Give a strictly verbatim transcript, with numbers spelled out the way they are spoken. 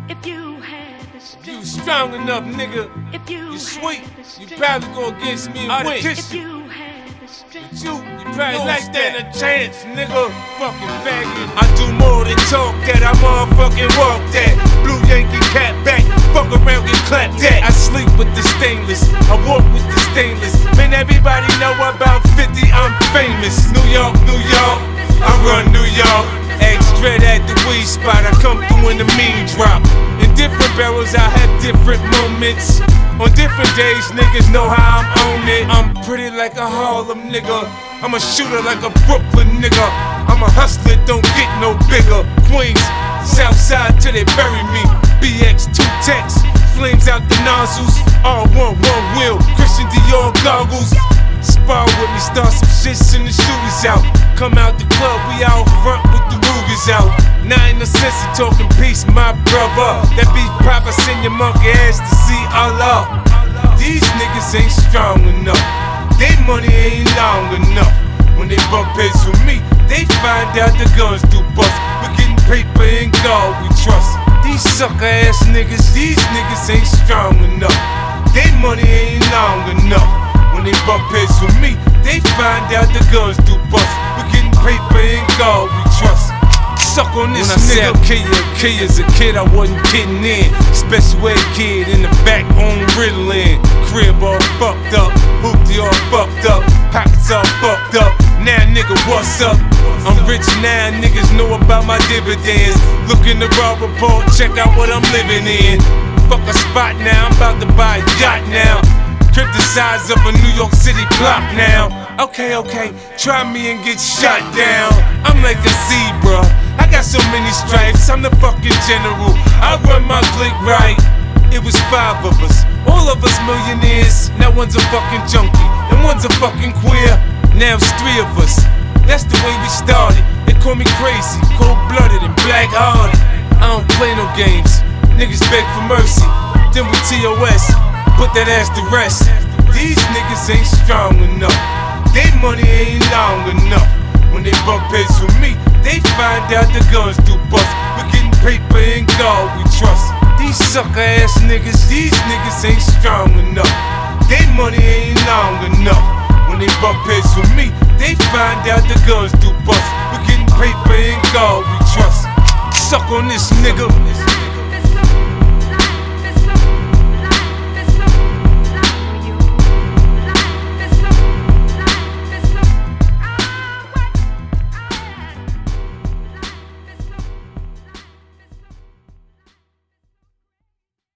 If you had the strength, you strong enough, nigga. if you You sweet. had the strength, You probably go against me and win. if you had the strength, You, you probably like that a chance, nigga. Fucking faggot. I do more than talk that. I motherfucking walk that. Blue Yankee cat back. Fuck around, get clapped at. I sleep with the stainless. I walk with the stainless. Man, everybody know about fifty. I'm famous. New York, New York. I run New York. Extra at the weed spot. I come through in the mean drop. In different barrels, I have different moments. On different days, niggas know how I'm on it. I'm pretty like a Harlem nigga. I'm a shooter like a Brooklyn nigga. I'm a hustler, don't get no bigger. Queens, Southside till they bury me. B X two techs, flames out the nozzles. R one, one wheel, Christian Dior goggles. Spar with me, start some shits and the shooters out. Come out the club, we out front with the Rugers out. Now ain't no sense in talking peace, my brother. That beef proper, send your monkey ass to see Allah. These niggas ain't strong enough. They money ain't long enough. When they bump heads with me, they find out the guns do bust. We're getting paper and God we trust. These sucker ass niggas, these niggas ain't strong enough. They money ain't long enough. When they bump heads with me, they find out the guns do bust. We're getting paper and God we trust. Suck on this when nigga. I said kill you, kill you as a kid, I wasn't kidding in. Special ed kid in the back on Ritalin. Crib all fucked up, hoopty all fucked up, pockets all fucked up. Now nigga, what's up? I'm rich now, niggas know about my dividends. Look in the raw report, check out what I'm living in. Fuck a spot now, I'm about to buy a yacht now. Crib the size of a New York City block now. Okay, okay, try me and get shot down. I'm like a zebra, I got so many stripes, I'm the fucking general. I run my clique right. It was five of us, all of us millionaires. Now one's a fucking junkie, and one's a fucking queer. Now it's three of us, that's the way we started. They call me crazy, cold-blooded and black-hearted. I don't play no games, niggas beg for mercy. Then we T O S, put that ass to rest. These niggas ain't strong enough. They money ain't long enough. When they bump heads with me, they find out the guns do bust. We're getting paper and God we trust. These sucker ass niggas, these niggas ain't strong enough. They money ain't long enough. When they bump heads with me, they find out the guns do bust. We're getting paper and God we trust. Suck on this nigga.